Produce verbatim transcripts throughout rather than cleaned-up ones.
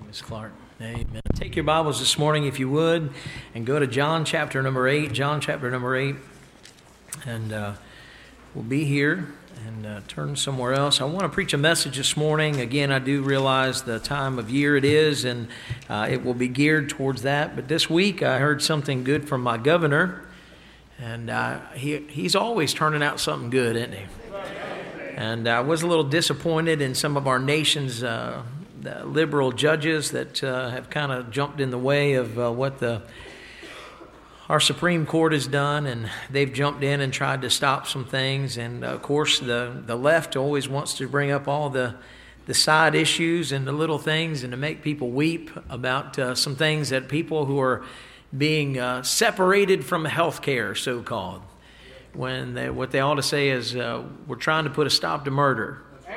you, Miz Clark. Amen. Take your Bibles this morning, if you would, and go to John chapter number eight. John chapter number eight. And uh, we'll be here and uh, turn somewhere else. I want to preach a message this morning. Again, I do realize the time of year it is, and uh, it will be geared towards that. But this week, I heard something good from my governor, and uh, he he's always turning out something good, isn't he? And I was a little disappointed in some of our nation's uh, liberal judges that uh, have kind of jumped in the way of uh, what the our Supreme Court has done, and they've jumped in and tried to stop some things. And of course, the the left always wants to bring up all the the side issues and the little things, and to make people weep about uh, some things that people who are being uh, separated from health care, so-called. When they, what they ought to say is, uh, we're trying to put a stop to murder.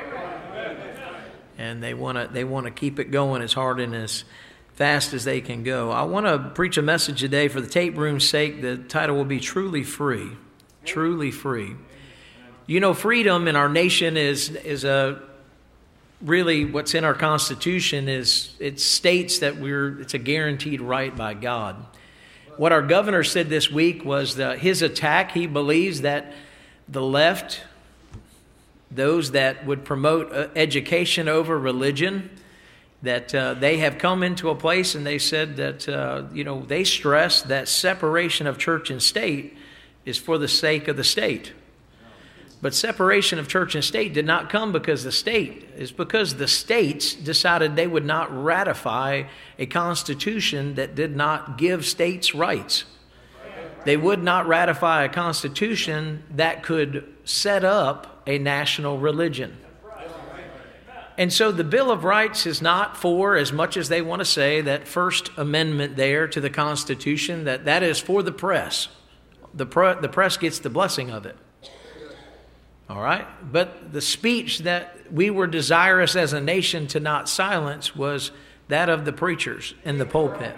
And they want to they want to keep it going as hard and as fast as they can go. I want to preach a message today for the tape room's sake. The title will be Truly Free. Truly Free. You know, freedom in our nation is is a really what's in our Constitution is it states that we're it's a guaranteed right by God. What our governor said this week was that his attack, he believes that the left, those that would promote education over religion, that uh, they have come into a place, and they said that, uh, you know, they stress that separation of church and state is for the sake of the state. But separation of church and state did not come because the state, it's because the states decided they would not ratify a constitution that did not give states rights. They would not ratify a constitution that could set up a national religion. And so the Bill of Rights is not for, as much as they want to say, that First Amendment there to the Constitution, that that is for the press. The, pre- the press gets the blessing of it. All right? But the speech that we were desirous as a nation to not silence was that of the preachers in the pulpit.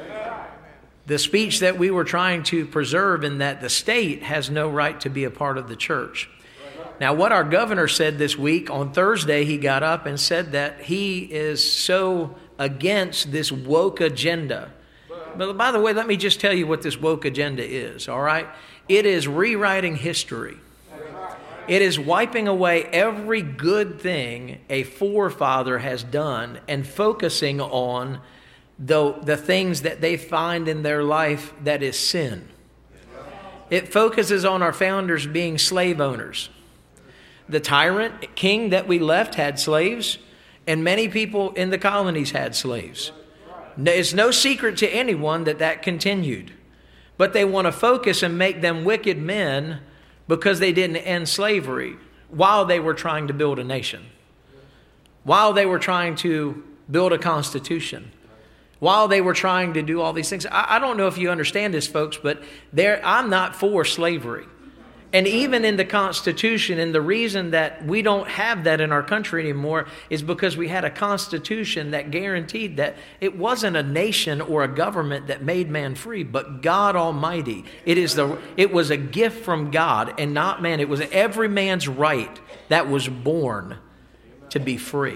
The speech that we were trying to preserve, in that the state has no right to be a part of the church. Now, what our governor said this week, on Thursday, he got up and said that he is so against this woke agenda. But by the way, let me just tell you what this woke agenda is, all right? It is rewriting history. It is wiping away every good thing a forefather has done and focusing on the, the things that they find in their life that is sin. It focuses on our founders being slave owners. The tyrant king that we left had slaves, and many people in the colonies had slaves. It's no secret to anyone that that continued. But they want to focus and make them wicked men because they didn't end slavery while they were trying to build a nation, while they were trying to build a constitution, while they were trying to do all these things. I, I don't know if you understand this, folks, but there, I'm not for slavery. And even in the Constitution, and the reason that we don't have that in our country anymore is because we had a Constitution that guaranteed that it wasn't a nation or a government that made man free, but God Almighty. It is the it was a gift from God and not man. It was every man's right that was born to be free.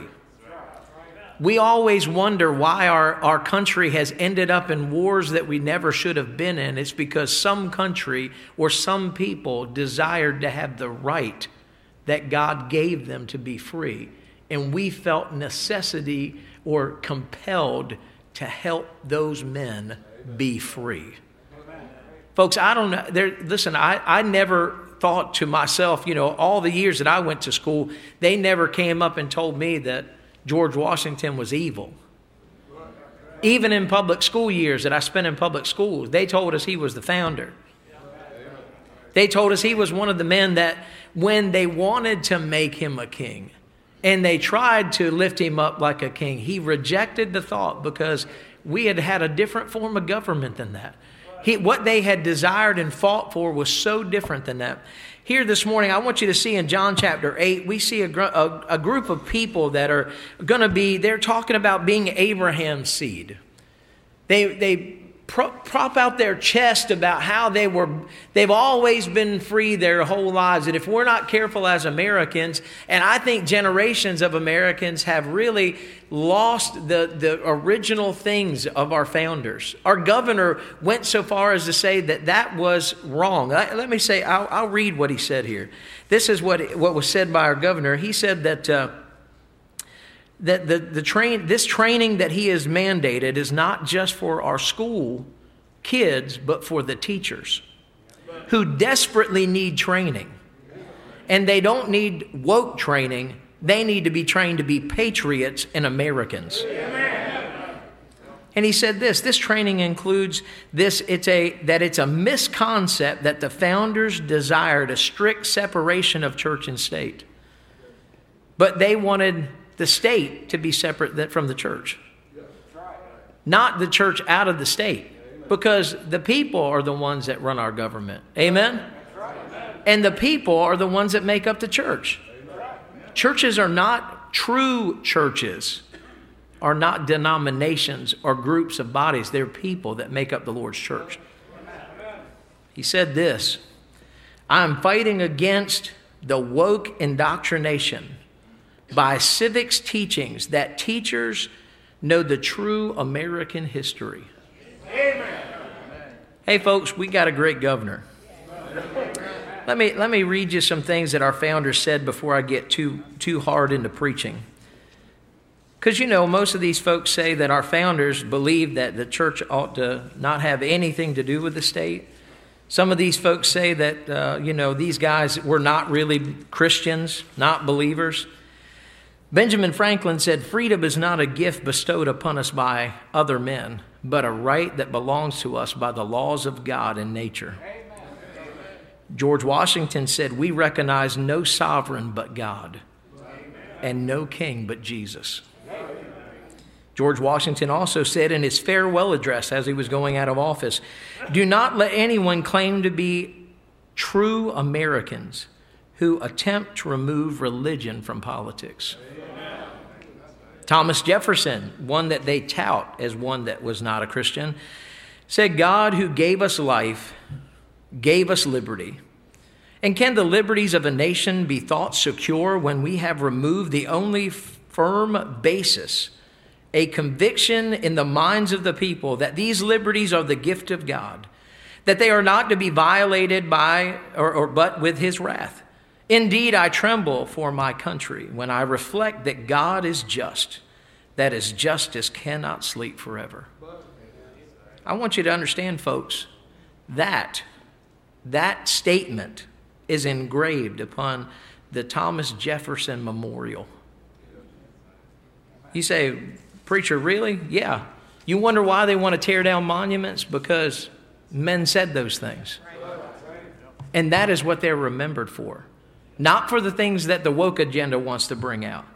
We always wonder why our, our country has ended up in wars that we never should have been in. It's because some country or some people desired to have the right that God gave them to be free. And we felt necessity or compelled to help those men be free. Folks, I don't know. There, listen, I, I never thought to myself, you know, all the years that I went to school, they never came up and told me that George Washington was evil. Even in public school years that I spent in public schools, they told us he was the founder. They told us he was one of the men that when they wanted to make him a king and they tried to lift him up like a king, he rejected the thought because we had had a different form of government than that. He, what they had desired and fought for was so different than that. Here this morning, I want you to see in John chapter eight, we see a, gr- a, a group of people that are going to be, they're talking about being Abraham's seed. They, they prop out their chest about how they were, they've always been free their whole lives. And if we're not careful as Americans, and I think generations of Americans have really lost the, the original things of our founders. Our governor went so far as to say that that was wrong. Let, let me say, I'll, I'll read what he said here. This is what, what was said by our governor. He said that... Uh, that the, the train, this training that he has mandated is not just for our school kids, but for the teachers who desperately need training. And they don't need woke training. They need to be trained to be patriots and Americans. And he said this, this training includes this, it's a, that it's a misconcept that the founders desired a strict separation of church and state. But they wanted the state to be separate from the church. Not the church out of the state. Because the people are the ones that run our government. Amen? And the people are the ones that make up the church. Churches are not true churches, are not denominations or groups of bodies. They're people that make up the Lord's church. He said this, I'm fighting against the woke indoctrination by civics teachings that teachers know the true American history. Amen. Hey folks, we got a great governor. Let me let me read you some things that our founders said before I get too too hard into preaching. Because you know, most of these folks say that our founders believe that the church ought to not have anything to do with the state. Some of these folks say that uh, you know, these guys were not really Christians, not believers. Benjamin Franklin said, freedom is not a gift bestowed upon us by other men, but a right that belongs to us by the laws of God and nature. Amen. George Washington said, we recognize no sovereign but God, Amen. And no king but Jesus. Amen. George Washington also said in his farewell address as he was going out of office, do not let anyone claim to be true Americans who attempt to remove religion from politics. Thomas Jefferson, one that they tout as one that was not a Christian, said, God who gave us life, gave us liberty. And can the liberties of a nation be thought secure when we have removed the only firm basis, a conviction in the minds of the people that these liberties are the gift of God, that they are not to be violated by or, or but with his wrath? Indeed, I tremble for my country when I reflect that God is just, that his justice cannot sleep forever. I want you to understand, folks, that that statement is engraved upon the Thomas Jefferson Memorial. You say, preacher, really? Yeah. You wonder why they want to tear down monuments? Because men said those things. And that is what they're remembered for. Not for the things that the woke agenda wants to bring out.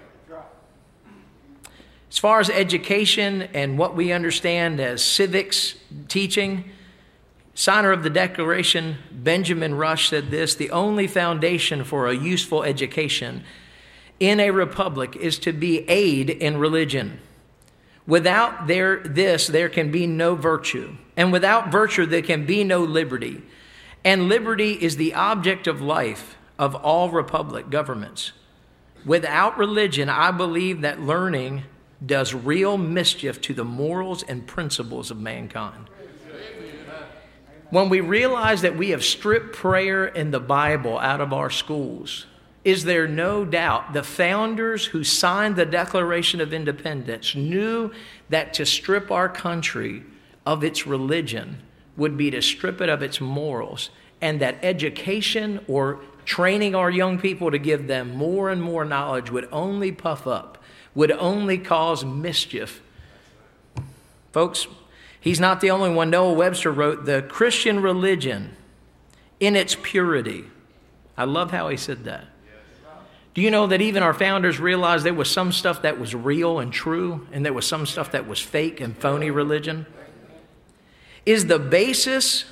As far as education and what we understand as civics teaching, signer of the Declaration, Benjamin Rush, said this, the only foundation for a useful education in a republic is to be aid in religion. Without there, this, there can be no virtue. And without virtue, there can be no liberty. And liberty is the object of life of all republic governments. Without religion, I believe that learning does real mischief to the morals and principles of mankind. When we realize that we have stripped prayer and the Bible out of our schools, is there no doubt the founders who signed the Declaration of Independence knew that to strip our country of its religion would be to strip it of its morals, and that education or training our young people to give them more and more knowledge would only puff up, would only cause mischief. Folks, he's not the only one. Noah Webster wrote, the Christian religion in its purity. I love how he said that. Do you know that even our founders realized there was some stuff that was real and true, and there was some stuff that was fake and phony religion? Is the basis,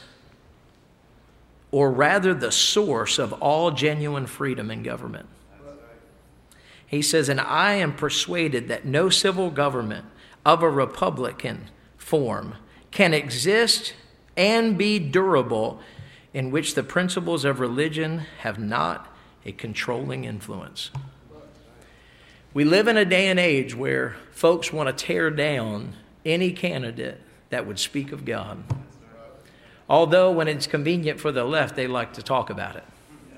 or rather the source of all genuine freedom in government. He says, and I am persuaded that no civil government of a republican form can exist and be durable in which the principles of religion have not a controlling influence. We live in a day and age where folks want to tear down any candidate that would speak of God. Although when it's convenient for the left, they like to talk about it.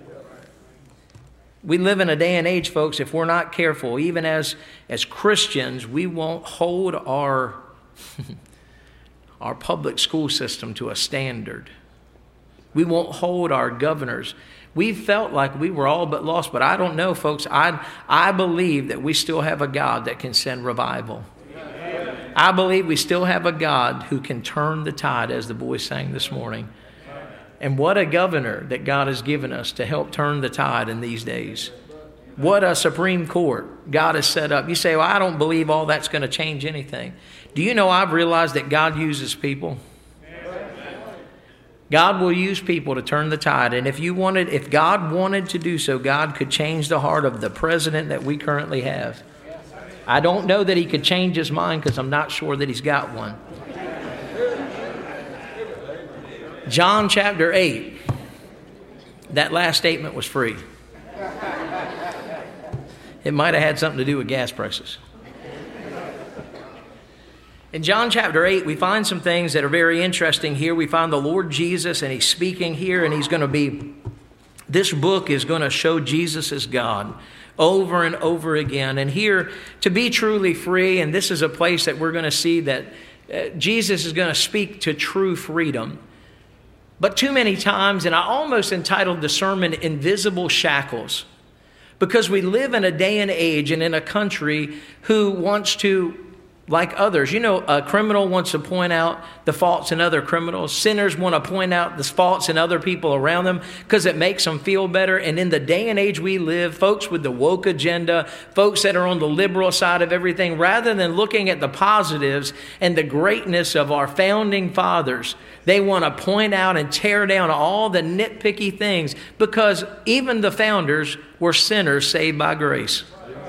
We live in a day and age, folks, if we're not careful, even as, as Christians, we won't hold our, our public school system to a standard. We won't hold our governors. We felt like we were all but lost, but I don't know, folks. I, I believe that we still have a God that can send revival. I believe we still have a God who can turn the tide, as the boys sang this morning. And what a governor that God has given us to help turn the tide in these days. What a Supreme Court God has set up. You say, well, I don't believe all that's going to change anything. Do you know I've realized that God uses people? God will use people to turn the tide. And if you wanted, if God wanted to do so, God could change the heart of the president that we currently have. I don't know that he could change his mind because I'm not sure that he's got one. John chapter eight, that last statement was free. It might have had something to do with gas prices. In John chapter eight, we find some things that are very interesting here. We find the Lord Jesus, and he's speaking here, and he's going to be, this book is going to show Jesus as God over and over again. And here, to be truly free, and this is a place that we're going to see that uh, Jesus is going to speak to true freedom. But too many times, and I almost entitled the sermon, Invisible Shackles, because we live in a day and age and in a country who wants to, like others, you know, a criminal wants to point out the faults in other criminals. Sinners want to point out the faults in other people around them because it makes them feel better. And in the day and age we live, folks with the woke agenda, folks that are on the liberal side of everything, rather than looking at the positives and the greatness of our founding fathers, they want to point out and tear down all the nitpicky things because even the founders were sinners saved by grace.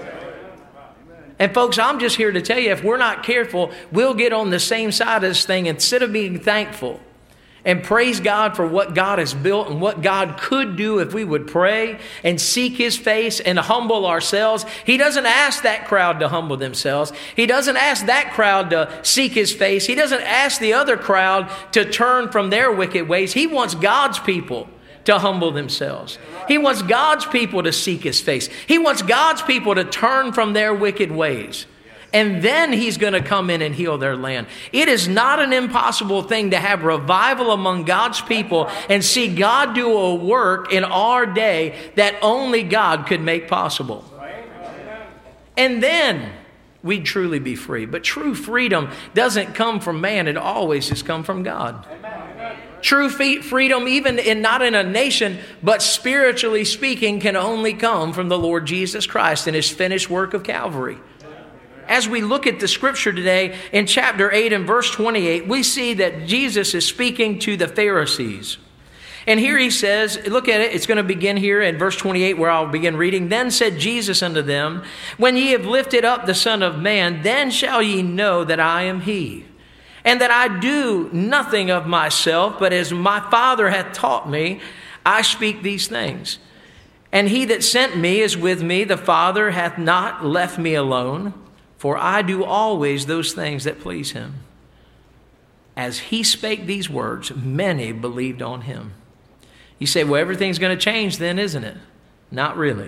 And folks, I'm just here to tell you, if we're not careful, we'll get on the same side of this thing instead of being thankful and praise God for what God has built and what God could do if we would pray and seek his face and humble ourselves. He doesn't ask that crowd to humble themselves. He doesn't ask that crowd to seek his face. He doesn't ask the other crowd to turn from their wicked ways. He wants God's people to humble themselves. He wants God's people to seek his face. He wants God's people to turn from their wicked ways. And then he's going to come in and heal their land. It is not an impossible thing to have revival among God's people and see God do a work in our day that only God could make possible. And then we'd truly be free. But true freedom doesn't come from man. It always has come from God. True freedom, even in not in a nation, but spiritually speaking, can only come from the Lord Jesus Christ and his finished work of Calvary. As we look at the scripture today, in chapter eight and verse twenty-eight, we see that Jesus is speaking to the Pharisees. And here he says, look at it, it's going to begin here in verse twenty-eight where I'll begin reading. Then said Jesus unto them, when ye have lifted up the Son of Man, then shall ye know that I am he. And that I do nothing of myself, but as my Father hath taught me, I speak these things. And he that sent me is with me. The Father hath not left me alone, for I do always those things that please him. As he spake these words, many believed on him. You say, well, everything's going to change then, isn't it? Not really.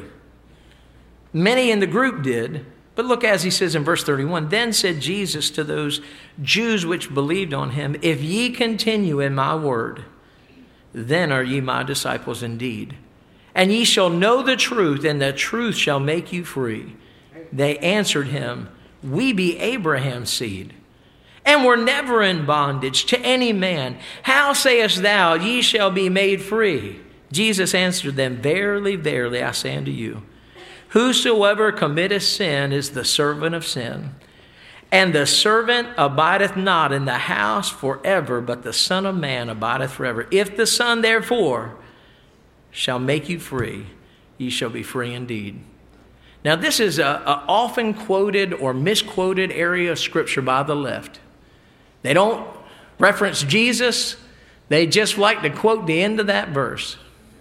Many in the group did. But look, as he says in verse thirty-one, then said Jesus to those Jews which believed on him, if ye continue in my word, then are ye my disciples indeed. And ye shall know the truth, and the truth shall make you free. They answered him, we be Abraham's seed, and were never in bondage to any man. How sayest thou, ye shall be made free? Jesus answered them, verily, verily, I say unto you, whosoever committeth sin is the servant of sin. And the servant abideth not in the house forever, but the Son of Man abideth forever. If the Son, therefore, shall make you free, ye shall be free indeed. Now, this is a, a often quoted or misquoted area of Scripture by the left. They don't reference Jesus, they just like to quote the end of that verse.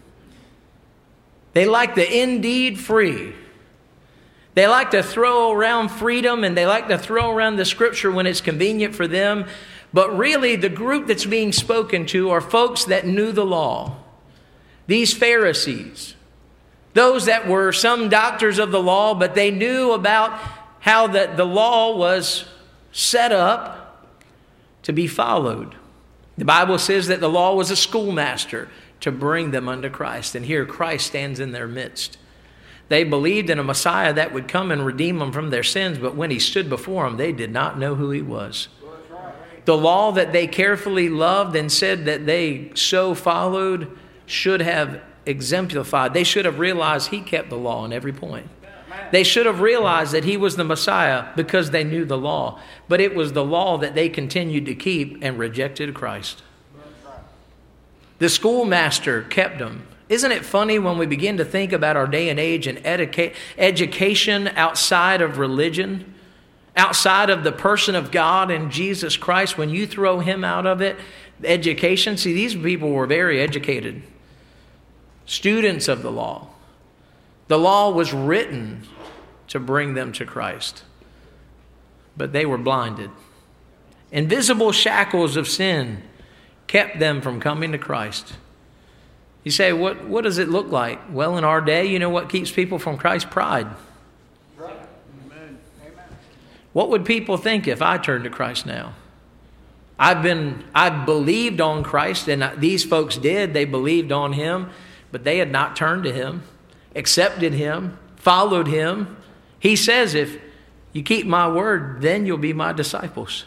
They like the indeed free. They like to throw around freedom, and they like to throw around the scripture when it's convenient for them. But really, the group that's being spoken to are folks that knew the law. These Pharisees. Those that were some doctors of the law, but they knew about how that the law was set up to be followed. The Bible says that the law was a schoolmaster to bring them unto Christ. And here Christ stands in their midst. They believed in a Messiah that would come and redeem them from their sins, but when he stood before them, they did not know who he was. The law that they carefully loved and said that they so followed should have exemplified. They should have realized he kept the law in every point. They should have realized that he was the Messiah because they knew the law. But it was the law that they continued to keep and rejected Christ. The schoolmaster kept them. Isn't it funny when we begin to think about our day and age and educa- education outside of religion, outside of the person of God and Jesus Christ, when you throw him out of it, education, see, these people were very educated. Students of the law. The law was written to bring them to Christ. But they were blinded. Invisible shackles of sin kept them from coming to Christ. You say, what, what does it look like? Well, in our day, you know what keeps people from Christ? Pride. Right. Amen. What would people think if I turned to Christ now? I've been, I believed on Christ, and these folks did. They believed on him, but they had not turned to him, accepted him, followed him. He says, if you keep my word, then you'll be my disciples.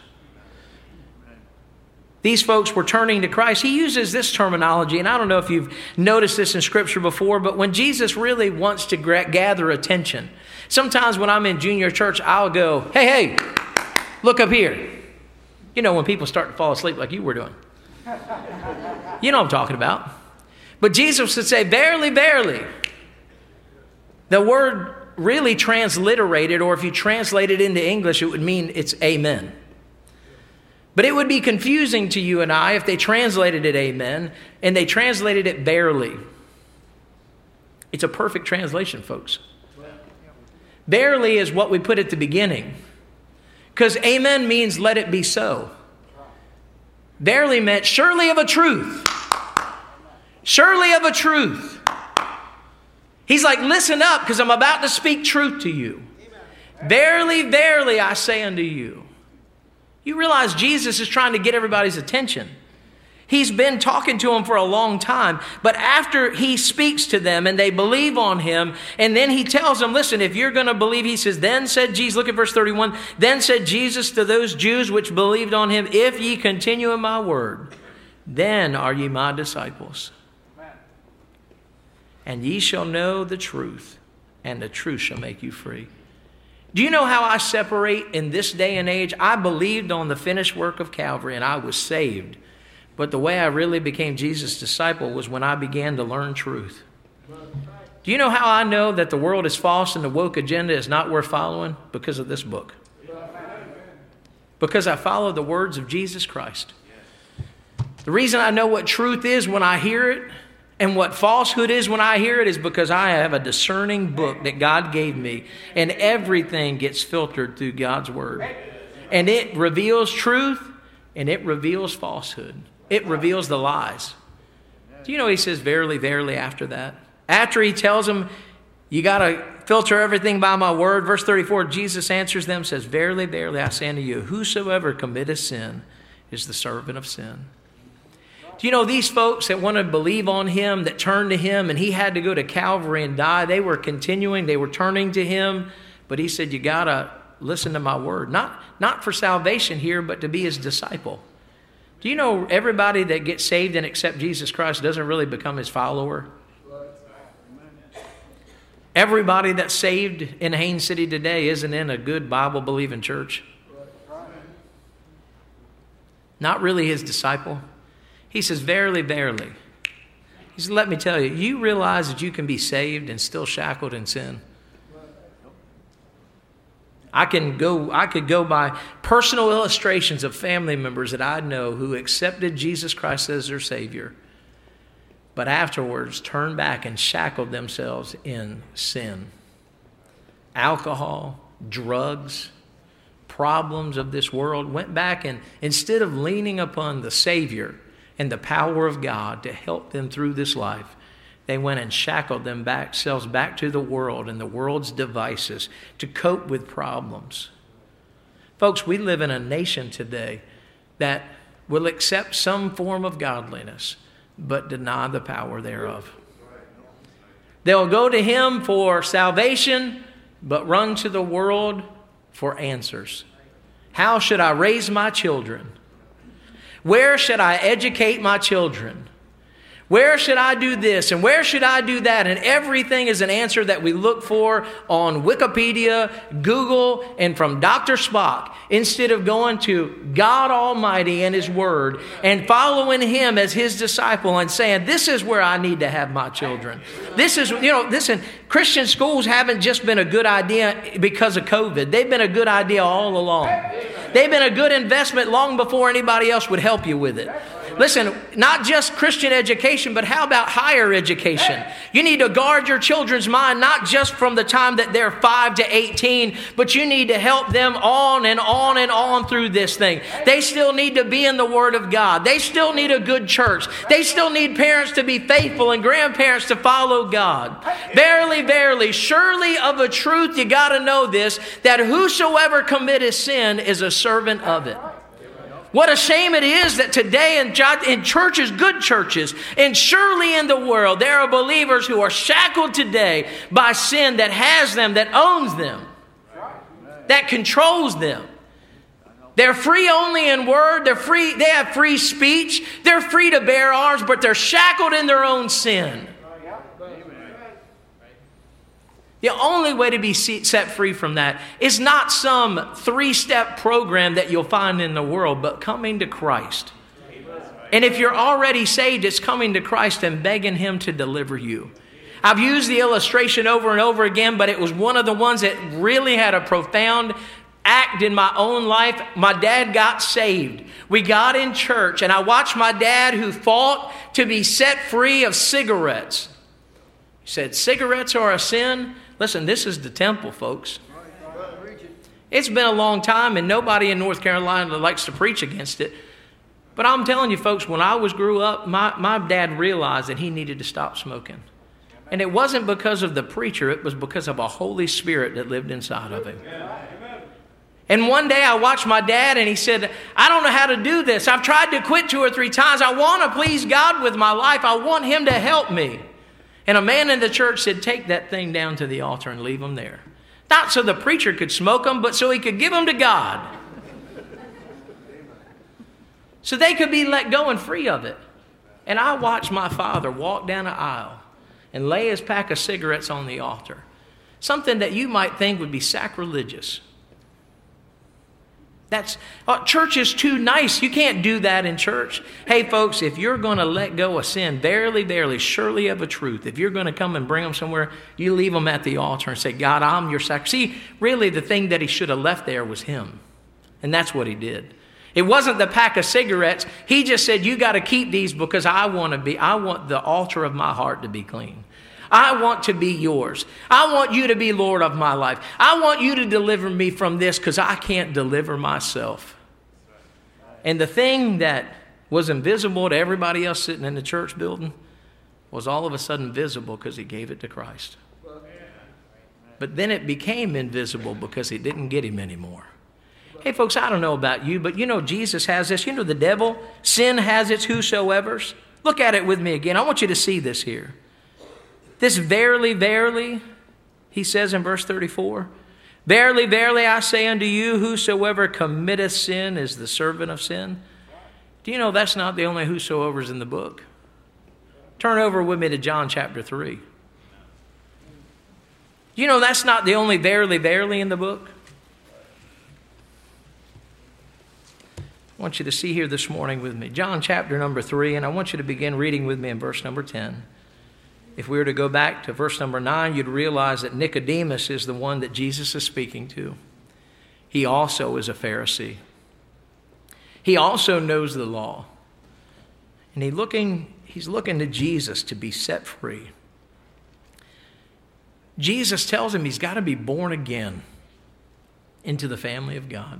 These folks were turning to Christ. He uses this terminology, and I don't know if you've noticed this in Scripture before, but when Jesus really wants to gather attention, sometimes when I'm in junior church, I'll go, hey, hey, look up here. You know, when people start to fall asleep like you were doing. You know what I'm talking about. But Jesus would say, verily, verily. The word really transliterated, or if you translate it into English, it would mean it's amen. But it would be confusing to you and I if they translated it amen and they translated it barely. It's a perfect translation, folks. Barely is what we put at the beginning. Because amen means let it be so. Barely meant surely of a truth. Surely of a truth. He's like, listen up, because I'm about to speak truth to you. Verily, verily, I say unto you. You realize Jesus is trying to get everybody's attention. He's been talking to them for a long time. But after he speaks to them and they believe on him, and then he tells them, listen, if you're going to believe, he says, then said Jesus, look at verse thirty-one, then said Jesus to those Jews which believed on him, if ye continue in my word, then are ye my disciples. And ye shall know the truth, and the truth shall make you free. Do you know how I separate in this day and age? I believed on the finished work of Calvary and I was saved. But the way I really became Jesus' disciple was when I began to learn truth. Do you know how I know that the world is false and the woke agenda is not worth following? Because of this book. Because I follow the words of Jesus Christ. The reason I know what truth is when I hear it, and what falsehood is when I hear it, is because I have a discerning book that God gave me. And everything gets filtered through God's word. And it reveals truth and it reveals falsehood. It reveals the lies. Do you know he says, verily, verily after that? After he tells them, you got to filter everything by my word. Verse thirty-four, Jesus answers them, says, verily, verily, I say unto you, whosoever committeth sin is the servant of sin. Do you know these folks that want to believe on him, that turned to him, and he had to go to Calvary and die, they were continuing, they were turning to him, but he said, you got to listen to my word. Not, not for salvation here, but to be his disciple. Do you know everybody that gets saved and accepts Jesus Christ doesn't really become his follower? Everybody that's saved in Haines City today isn't in a good Bible-believing church. Not really his disciple. He says, verily, verily. He said, let me tell you, you realize that you can be saved and still shackled in sin? I can go, I could go by personal illustrations of family members that I know who accepted Jesus Christ as their Savior, but afterwards turned back and shackled themselves in sin. Alcohol, drugs, problems of this world, went back and instead of leaning upon the Savior and the power of God to help them through this life, they went and shackled themselves back to the world and the world's devices to cope with problems. Folks, we live in a nation today that will accept some form of godliness, but deny the power thereof. They'll go to Him for salvation, but run to the world for answers. How should I raise my children? Where should I educate my children? Where should I do this and where should I do that? And everything is an answer that we look for on Wikipedia, Google, and from Doctor Spock, instead of going to God Almighty and His Word and following Him as His disciple and saying, this is where I need to have my children. This is, you know, listen, Christian schools haven't just been a good idea because of COVID. They've been a good idea all along. They've been a good investment long before anybody else would help you with it. Listen, not just Christian education, but how about higher education? You need to guard your children's mind, not just from the time that they're five to eighteen, but you need to help them on and on and on through this thing. They still need to be in the Word of God. They still need a good church. They still need parents to be faithful and grandparents to follow God. Verily, verily, surely of a truth, you got to know this, that whosoever committeth sin is a servant of it. What a shame it is that today in, in churches, good churches, and surely in the world, there are believers who are shackled today by sin that has them, that owns them, that controls them. They're free only in word. They're free. They have free speech. They're free to bear arms, but they're shackled in their own sin. The only way to be set free from that is not some three-step program that you'll find in the world, but coming to Christ. And if you're already saved, it's coming to Christ and begging Him to deliver you. I've used the illustration over and over again, but it was one of the ones that really had a profound act in my own life. My dad got saved. We got in church, and I watched my dad, who fought to be set free of cigarettes. He said, cigarettes are a sin. Listen, this is the temple, folks. It's been a long time, and nobody in North Carolina likes to preach against it. But I'm telling you, folks, when I was grew up, my, my dad realized that he needed to stop smoking. And it wasn't because of the preacher. It was because of a Holy Spirit that lived inside of him. And one day I watched my dad, and he said, I don't know how to do this. I've tried to quit two or three times. I want to please God with my life. I want Him to help me. And a man in the church said, take that thing down to the altar and leave them there. Not so the preacher could smoke them, but so he could give them to God. So they could be let go and free of it. And I watched my father walk down an aisle and lay his pack of cigarettes on the altar. Something that you might think would be sacrilegious. That's uh, church is too nice. You can't do that in church. Hey, folks, if you're going to let go of sin, verily, verily, surely of a truth, if you're going to come and bring them somewhere, you leave them at the altar and say, God, I'm your sacrifice. See, really, the thing that he should have left there was him. And that's what he did. It wasn't the pack of cigarettes. He just said, you got to keep these because I want to be, I want the altar of my heart to be clean. I want to be yours. I want you to be Lord of my life. I want you to deliver me from this because I can't deliver myself. And the thing that was invisible to everybody else sitting in the church building was all of a sudden visible because he gave it to Christ. But then it became invisible because he didn't get him anymore. Hey, folks, I don't know about you, but you know Jesus has this. You know the devil, sin has its whosoevers. Look at it with me again. I want you to see this here. This verily, verily, he says in verse thirty-four, verily, verily, I say unto you, whosoever committeth sin is the servant of sin. Do you know that's not the only whosoever's in the book? Turn over with me to John chapter three. Do you know that's not the only verily, verily in the book? I want you to see here this morning with me. John chapter number three, and I want you to begin reading with me in verse number ten. If we were to go back to verse number nine, you'd realize that Nicodemus is the one that Jesus is speaking to. He also is a Pharisee. He also knows the law. And he looking, he's looking to Jesus to be set free. Jesus tells him he's got to be born again into the family of God.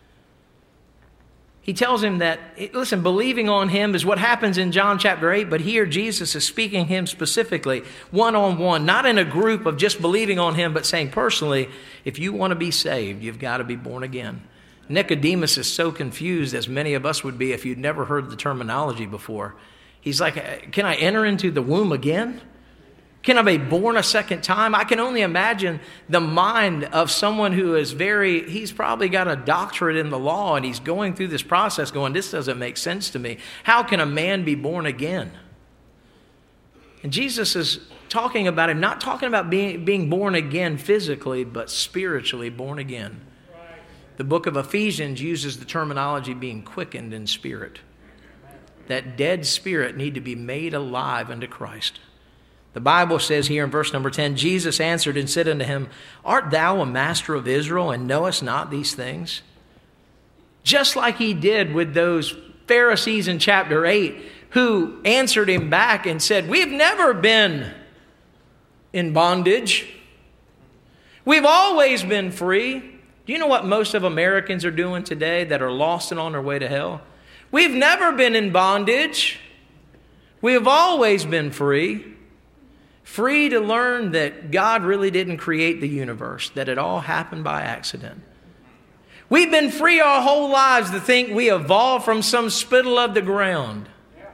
He tells him that, listen, believing on him is what happens in John chapter eight, but here Jesus is speaking him specifically, one-on-one, not in a group of just believing on him, but saying personally, if you want to be saved, you've got to be born again. Nicodemus is so confused, as many of us would be if you'd never heard the terminology before. He's like, can I enter into the womb again? Can I be born a second time? I can only imagine the mind of someone who is very, he's probably got a doctorate in the law and he's going through this process going, this doesn't make sense to me. How can a man be born again? And Jesus is talking about him, not talking about being, being born again physically, but spiritually born again. The book of Ephesians uses the terminology being quickened in spirit. That dead spirit need to be made alive unto Christ. The Bible says here in verse number ten, Jesus answered and said unto him, art thou a master of Israel and knowest not these things? Just like he did with those Pharisees in chapter eight who answered him back and said, we've never been in bondage. We've always been free. Do you know what most of Americans are doing today that are lost and on their way to hell? We've never been in bondage. We have always been free. Free to learn that God really didn't create the universe, that it all happened by accident. We've been free our whole lives to think we evolved from some spittle of the ground.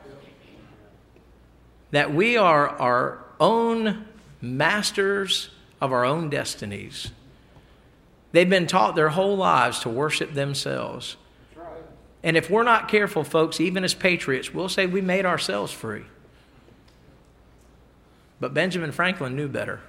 That we are our own masters of our own destinies. They've been taught their whole lives to worship themselves. And if we're not careful, folks, even as patriots, we'll say we made ourselves free. But Benjamin Franklin knew better.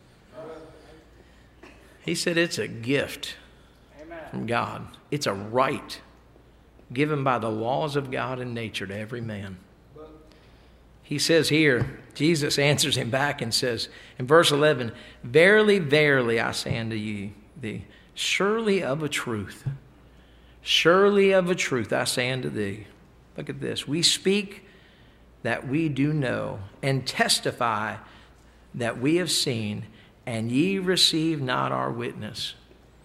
He said it's a gift from God. It's a right given by the laws of God and nature to every man. He says here, Jesus answers him back and says in verse eleven, verily, verily, I say unto you, thee, surely of a truth, surely of a truth, I say unto thee. Look at this. We speak that we do know, and testify that we have seen, and ye receive not our witness.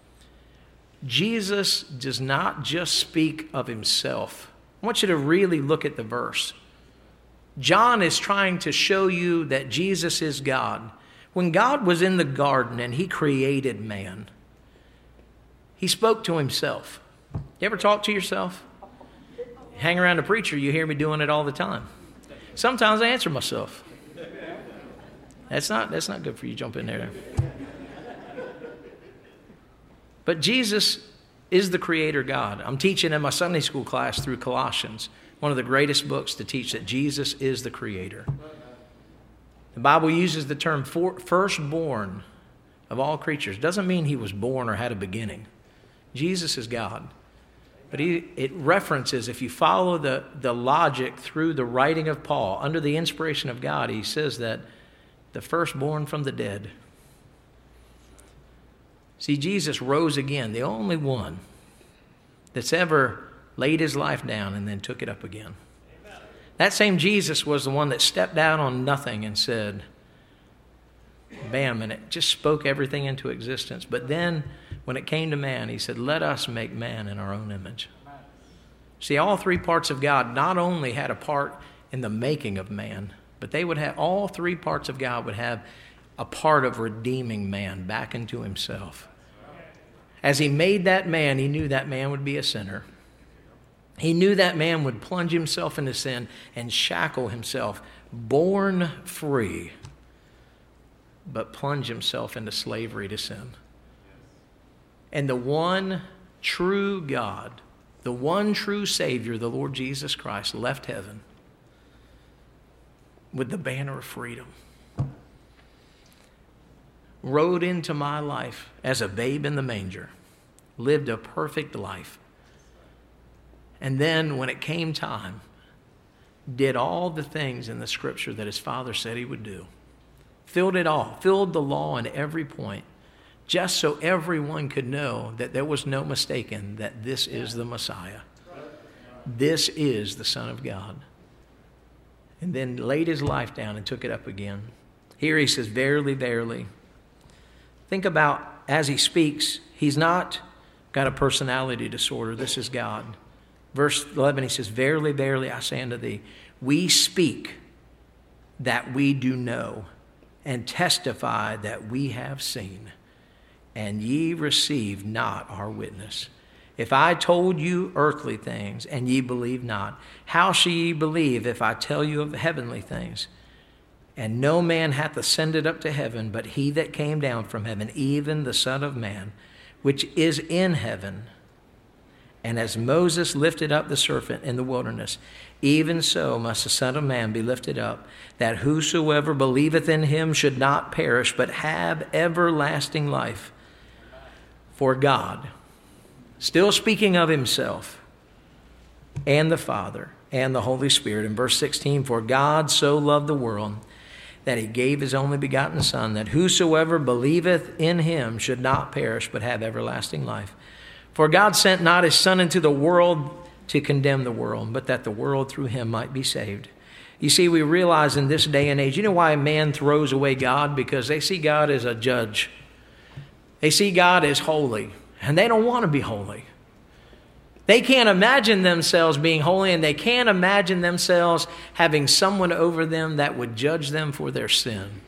Jesus does not just speak of himself. I want you to really look at the verse. John is trying to show you that Jesus is God. When God was in the garden and he created man, he spoke to himself. You ever talk to yourself? Hang around a preacher, you hear me doing it all the time. Sometimes I answer myself. That's not, that's not good for you. Jump in there. But Jesus is the Creator God. I'm teaching in my Sunday school class through Colossians, one of the greatest books to teach that Jesus is the Creator. The Bible uses the term for, firstborn of all creatures. Doesn't mean he was born or had a beginning. Jesus is God. But he, it references, if you follow the, the logic through the writing of Paul, under the inspiration of God, he says that the firstborn from the dead. See, Jesus rose again, the only one that's ever laid his life down and then took it up again. Amen. That same Jesus was the one that stepped down on nothing and said, bam, and it just spoke everything into existence. But then when it came to man, he said, let us make man in our own image. See, all three parts of God not only had a part in the making of man, but they would have, all three parts of God would have a part of redeeming man back into himself. As he made that man, he knew that man would be a sinner. He knew that man would plunge himself into sin and shackle himself, born free, but plunge himself into slavery to sin. And the one true God, the one true Savior, the Lord Jesus Christ, left heaven with the banner of freedom, rode into my life as a babe in the manger, lived a perfect life, and then when it came time, did all the things in the Scripture that his Father said he would do. Filled it all, filled the law in every point, just so everyone could know that there was no mistaking that this is the Messiah. This is the Son of God. And then laid his life down and took it up again. Here he says, verily, verily. Think about, as he speaks, he's not got a personality disorder. This is God. Verse eleven, he says, verily, verily, I say unto thee, we speak that we do know, and testify that we have seen, and ye receive not our witness. If I told you earthly things, and ye believe not, how shall ye believe if I tell you of heavenly things? And no man hath ascended up to heaven, but he that came down from heaven, even the Son of Man, which is in heaven. And as Moses lifted up the serpent in the wilderness, even so must the Son of Man be lifted up, that whosoever believeth in him should not perish, but have everlasting life. For God, still speaking of himself, and the Father, and the Holy Spirit. In verse sixteen, for God so loved the world, that he gave his only begotten Son, that whosoever believeth in him should not perish, but have everlasting life. For God sent not his Son into the world to condemn the world, but that the world through him might be saved. You see, we realize in this day and age, you know why man throws away God? Because they see God as a judge. They see God as holy, and they don't want to be holy. They can't imagine themselves being holy, and they can't imagine themselves having someone over them that would judge them for their sin.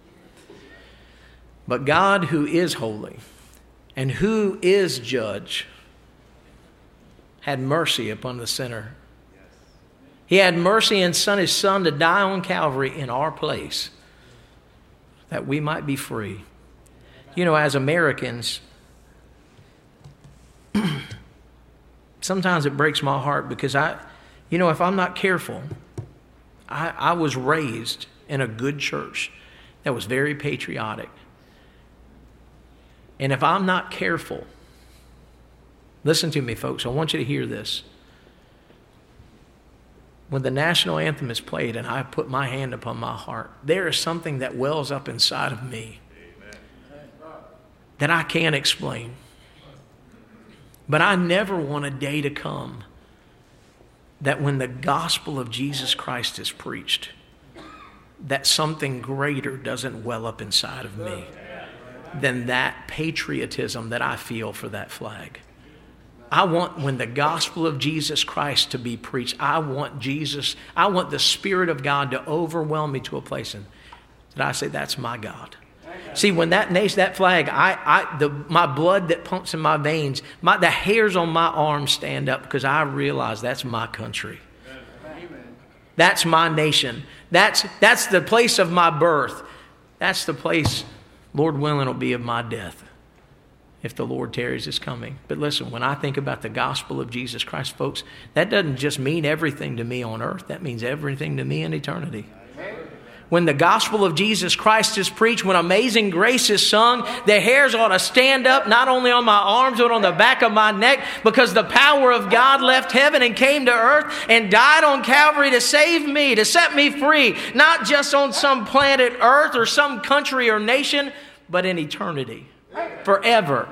But God, who is holy and who is judge, had mercy upon the sinner. He had mercy and sent his Son to die on Calvary in our place, that we might be free. You know, as Americans, sometimes it breaks my heart because I, you know, if I'm not careful, I, I was raised in a good church that was very patriotic. And if I'm not careful, listen to me, folks, I want you to hear this. When the national anthem is played and I put my hand upon my heart, there is something that wells up inside of me that I can't explain. But I never want a day to come that when the gospel of Jesus Christ is preached, that something greater doesn't well up inside of me than that patriotism that I feel for that flag. I want, when the gospel of Jesus Christ to be preached, I want Jesus, I want the Spirit of God to overwhelm me to a place and that I say, that's my God. See, when that nation, that flag, I, I, the, my blood that pumps in my veins, my, the hairs on my arms stand up because I realize that's my country. That's my nation. That's, that's the place of my birth. That's the place, Lord willing, will be of my death if the Lord tarries his coming. But listen, when I think about the gospel of Jesus Christ, folks, that doesn't just mean everything to me on earth. That means everything to me in eternity. When the gospel of Jesus Christ is preached, when Amazing Grace is sung, the hairs ought to stand up not only on my arms but on the back of my neck, because the power of God left heaven and came to earth and died on Calvary to save me, to set me free, not just on some planet earth or some country or nation, but in eternity, forever.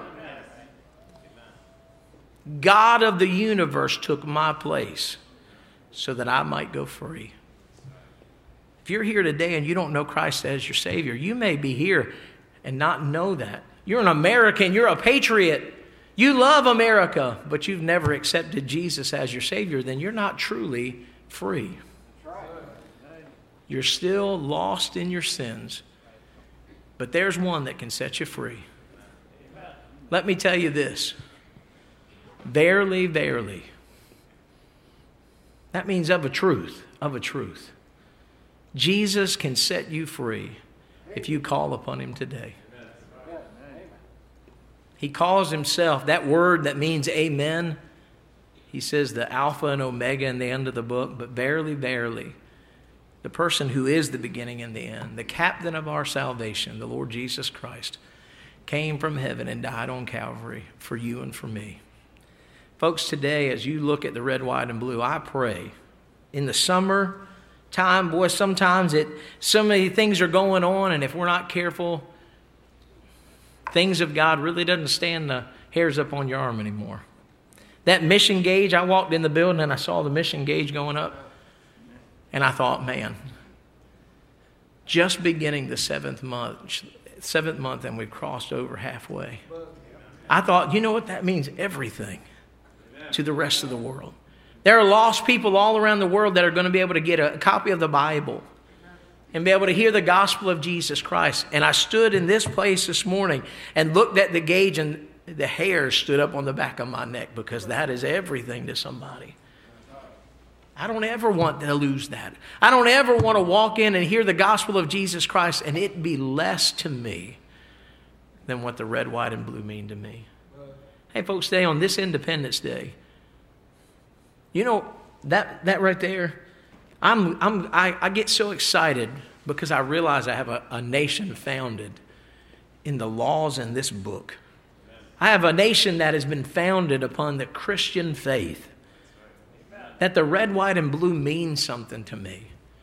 God of the universe took my place so that I might go free. If you're here today and you don't know Christ as your Savior, you may be here and not know that. You're an American. You're a patriot. You love America, but you've never accepted Jesus as your Savior. Then you're not truly free. You're still lost in your sins. But there's one that can set you free. Let me tell you this. Verily, verily. That means of a truth, of a truth. Jesus can set you free if you call upon him today. He calls himself, that word that means amen, he says the Alpha and Omega in the end of the book, but verily, verily, the person who is the beginning and the end, the captain of our salvation, the Lord Jesus Christ, came from heaven and died on Calvary for you and for me. Folks, today, as you look at the red, white, and blue, I pray in the summer time, boy, sometimes it, so many things are going on, and if we're not careful, things of God really doesn't stand the hairs up on your arm anymore. That mission gauge, I walked in the building and I saw the mission gauge going up. And I thought, man, just beginning the seventh month, seventh month and we've crossed over halfway. I thought, you know what, that means everything to the rest of the world. There are lost people all around the world that are going to be able to get a copy of the Bible and be able to hear the gospel of Jesus Christ. And I stood in this place this morning and looked at the gauge, and the hair stood up on the back of my neck, because that is everything to somebody. I don't ever want to lose that. I don't ever want to walk in and hear the gospel of Jesus Christ and it be less to me than what the red, white, and blue mean to me. Hey, folks, today on this Independence Day, you know, that that right there, I'm I'm I, I get so excited because I realize I have a, a nation founded in the laws in this book. I have a nation that has been founded upon the Christian faith. That the red, white, and blue means something to me.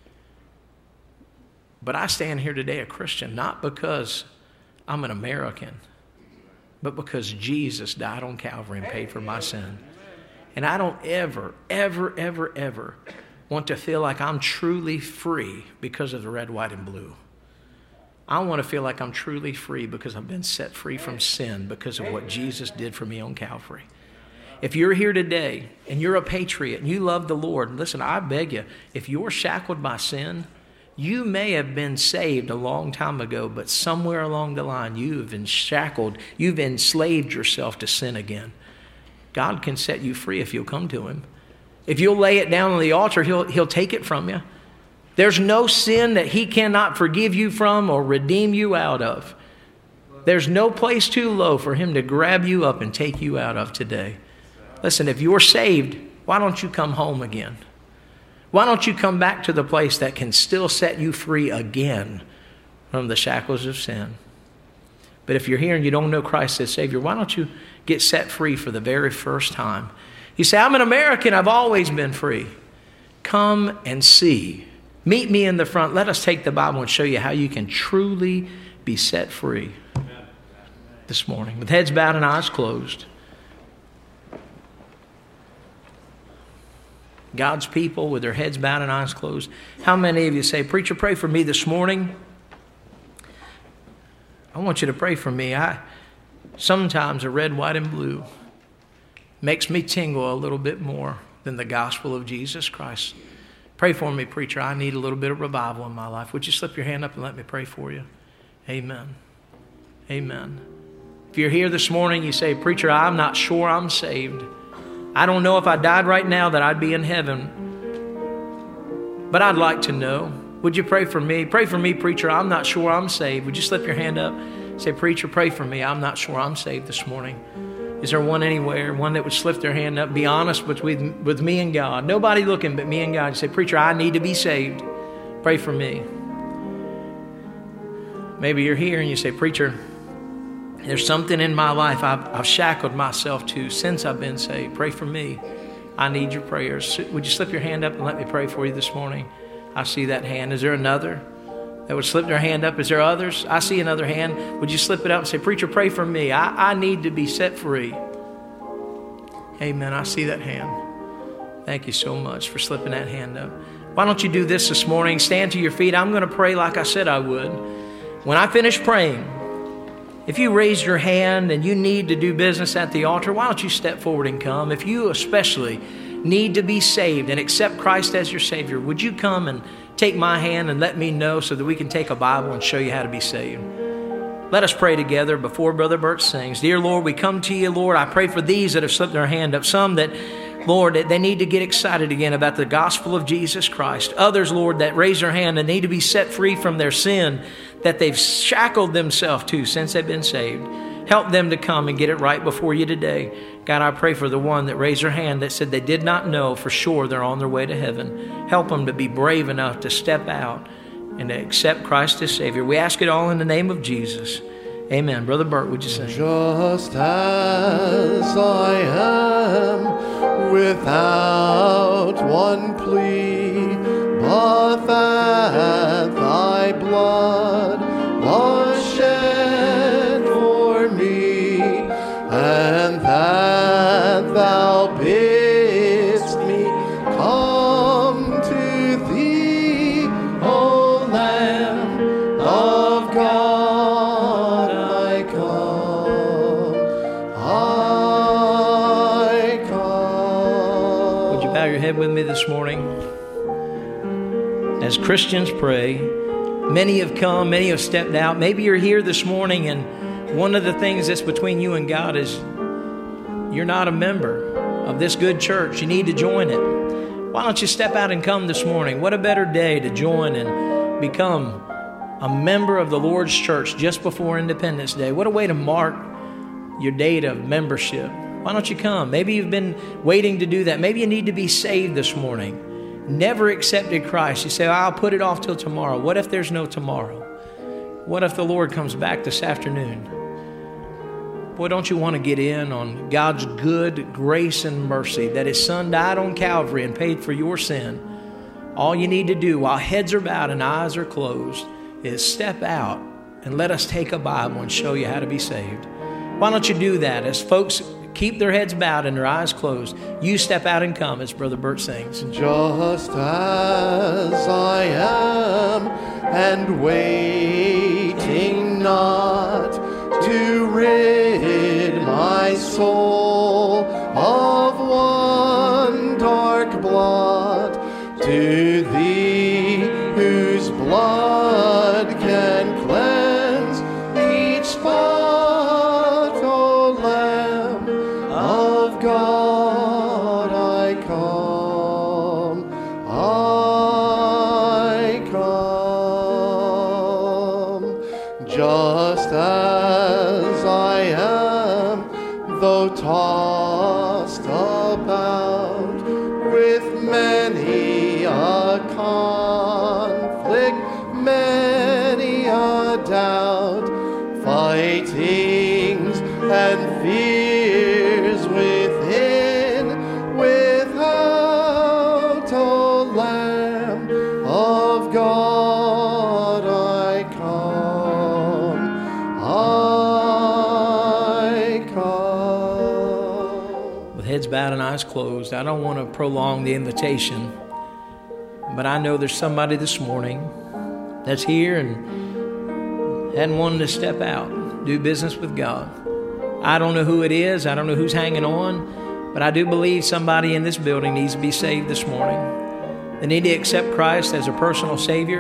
But I stand here today a Christian, not because I'm an American, but because Jesus died on Calvary and paid for my sin. And I don't ever, ever, ever, ever want to feel like I'm truly free because of the red, white, and blue. I want to feel like I'm truly free because I've been set free from sin because of what Jesus did for me on Calvary. If you're here today and you're a patriot and you love the Lord, listen, I beg you, if you're shackled by sin, you may have been saved a long time ago, but somewhere along the line you have been shackled, you've enslaved yourself to sin again. God can set you free if you'll come to Him. If you'll lay it down on the altar, He'll, he'll take it from you. There's no sin that He cannot forgive you from or redeem you out of. There's no place too low for Him to grab you up and take you out of today. Listen, if you're saved, why don't you come home again? Why don't you come back to the place that can still set you free again from the shackles of sin? But if you're here and you don't know Christ as Savior, why don't you get set free for the very first time? You say, I'm an American, I've always been free. Come and see. Meet me in the front. Let us take the Bible and show you how you can truly be set free this morning. With heads bowed and eyes closed. God's people with their heads bowed and eyes closed. How many of you say, preacher, pray for me this morning? I want you to pray for me. I sometimes a red, white, and blue makes me tingle a little bit more than the gospel of Jesus Christ. Pray for me, preacher. I need a little bit of revival in my life. Would you slip your hand up and let me pray for you? Amen. Amen. If you're here this morning, you say, preacher, I'm not sure I'm saved. I don't know if I died right now that I'd be in heaven. But I'd like to know. Would you pray for me? Pray for me, preacher. I'm not sure I'm saved. Would you slip your hand up? Say, preacher, pray for me. I'm not sure I'm saved this morning. Is there one anywhere? One that would slip their hand up? Be honest with, with, with me and God. Nobody looking but me and God. You say, preacher, I need to be saved. Pray for me. Maybe you're here and you say, preacher, there's something in my life I've, I've shackled myself to since I've been saved. Pray for me. I need your prayers. Would you slip your hand up and let me pray for you this morning? I see that hand. Is there another that would slip their hand up? Is there others? I see another hand. Would you slip it up and say, preacher, pray for me. I, I need to be set free. Amen. I see that hand. Thank you so much for slipping that hand up. Why don't you do this this morning? Stand to your feet. I'm going to pray like I said I would. When I finish praying, if you raised your hand and you need to do business at the altar, why don't you step forward and come? If you especially need to be saved and accept Christ as your Savior, would you come and take my hand and let me know so that we can take a Bible and show you how to be saved? Let us pray together before Brother Bert sings. Dear Lord, we come to you, Lord. I pray for these that have slipped their hand up. Some that, Lord, that they need to get excited again about the gospel of Jesus Christ. Others, Lord, that raise their hand and need to be set free from their sin that they've shackled themselves to since they've been saved. Help them to come and get it right before you today. God, I pray for the one that raised their hand that said they did not know for sure they're on their way to heaven. Help them to be brave enough to step out and to accept Christ as Savior. We ask it all in the name of Jesus. Amen. Brother Bert, would you sing? Just as I am, without one plea, but that thy blood was shed for bow your head with me this morning? As Christians pray, many have come, many have stepped out. Maybe you're here this morning and one of the things that's between you and God is you're not a member of this good church. You need to join it. Why don't you step out and come this morning? What a better day to join and become a member of the Lord's church just before Independence Day. What a way to mark your date of membership. Why don't you come? Maybe you've been waiting to do that. Maybe you need to be saved this morning. Never accepted Christ. You say, I'll put it off till tomorrow. What if there's no tomorrow? What if the Lord comes back this afternoon? Boy, don't you want to get in on God's good grace and mercy that His Son died on Calvary and paid for your sin. All you need to do while heads are bowed and eyes are closed is step out and let us take a Bible and show you how to be saved. Why don't you do that as folks keep their heads bowed and their eyes closed? You step out and come as Brother Bert sings. Just as I am and waiting not to rid my soul of one dark blot, to Thee whose blood can cleanse each spot, O Lamb of God, I come, I come, just as I am, though tossed about with many a conflict, many a doubt, fightings and fears within, without, O Lamb of God, I come, I come. With heads bowed and eyes closed, I don't want to prolong the invitation, but I know there's somebody this morning that's here and hadn't wanted to step out, do business with God. I don't know who it is. I don't know who's hanging on, but I do believe somebody in this building needs to be saved this morning. They need to accept Christ as a personal Savior,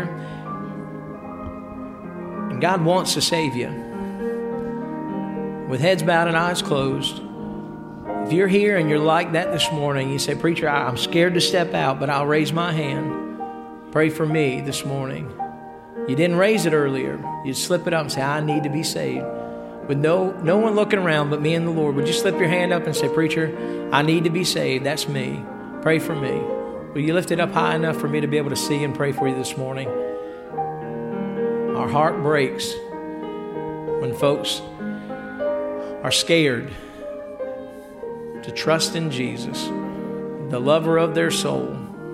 and God wants to save you. With heads bowed and eyes closed, if you're here and you're like that this morning, you say, Preacher, I'm scared to step out, but I'll raise my hand. Pray for me this morning. You didn't raise it earlier. You'd slip it up and say, I need to be saved. With no no one looking around but me and the Lord, would you slip your hand up and say, Preacher, I need to be saved. That's me. Pray for me. Will you lift it up high enough for me to be able to see and pray for you this morning? Our heart breaks when folks are scared to trust in Jesus, the lover of their soul.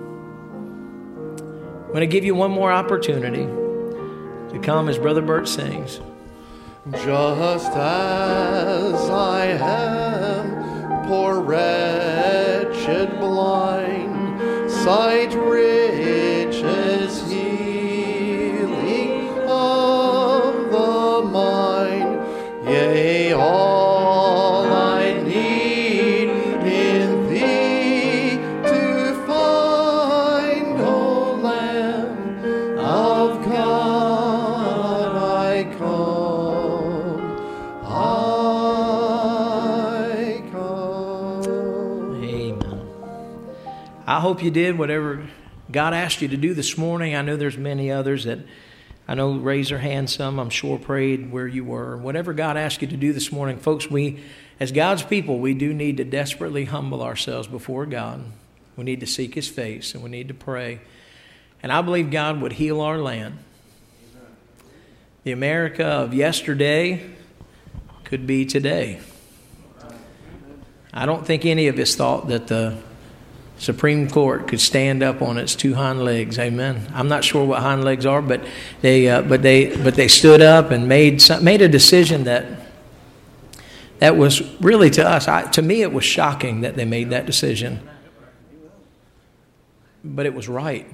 I'm going to give you one more opportunity to come as Brother Bert sings. Just as I am, poor wretched blind, sight riches healing of the mind, yea, all I need in Thee to find, O Lamb of God, I come, I come. Amen. I hope you did whatever God asked you to do this morning. I know there's many others that I know raised their hand. Some, I'm sure, prayed where you were. Whatever God asked you to do this morning, folks, we, as God's people, we do need to desperately humble ourselves before God. We need to seek His face, and we need to pray. And I believe God would heal our land. The America of yesterday could be today. I don't think any of us thought that the Supreme Court could stand up on its two hind legs. Amen. I'm not sure what hind legs are, but they, uh, but they, but they stood up and made some, made a decision that that was really to us. I, to me, it was shocking that they made that decision, but it was right.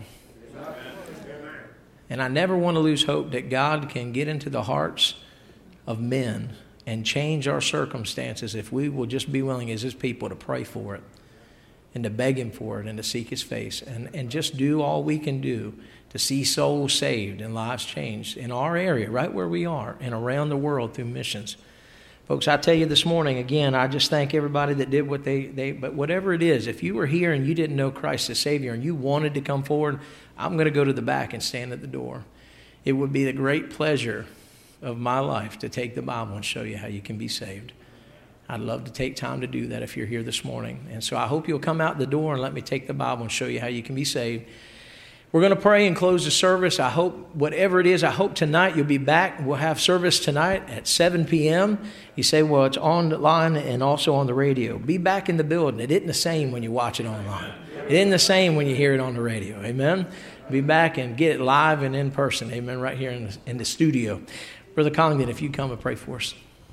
And I never want to lose hope that God can get into the hearts of men and change our circumstances if we will just be willing as His people to pray for it. and to beg him for it and to seek his face and, and just do all we can do to see souls saved and lives changed in our area, right where we are, and around the world through missions. Folks, I tell you this morning, again, I just thank everybody that did what they, they, but whatever it is, if you were here and you didn't know Christ as Savior and you wanted to come forward, I'm going to go to the back and stand at the door. It would be the great pleasure of my life to take the Bible and show you how you can be saved. I'd love to take time to do that if you're here this morning. And so I hope you'll come out the door and let me take the Bible and show you how you can be saved. We're going to pray and close the service. I hope, whatever it is, I hope tonight you'll be back. We'll have service tonight at seven p.m. You say, well, it's online and also on the radio. Be back in the building. It isn't the same when you watch it online. It isn't the same when you hear it on the radio. Amen? Be back and get it live and in person. Amen? Right here in the, in the studio. Brother Congdon, if you come and pray for us.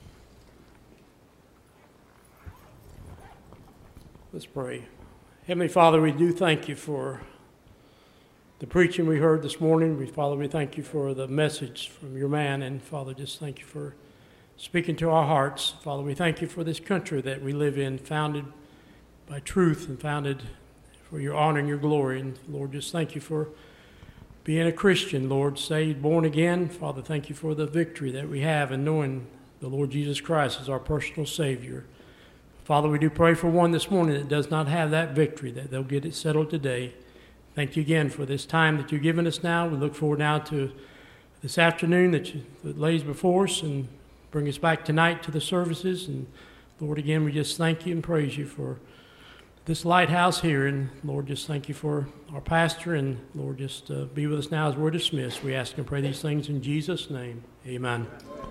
Let's pray. Heavenly Father, we do thank you for the preaching we heard this morning. We, Father, we thank you for the message from your man. And, Father, just thank you for speaking to our hearts. Father, we thank you for this country that we live in, founded by truth and founded for your honor and your glory. And, Lord, just thank you for being a Christian, Lord, saved, born again. Father, thank you for the victory that we have in knowing the Lord Jesus Christ as our personal Savior. Father, we do pray for one this morning that does not have that victory, that they'll get it settled today. Thank you again for this time that you've given us now. We look forward now to this afternoon that, you, that lays before us, and bring us back tonight to the services. And Lord, again, we just thank you and praise you for this lighthouse here. And Lord, just thank you for our pastor. And Lord, just uh, be with us now as we're dismissed. We ask and pray these things in Jesus' name. Amen.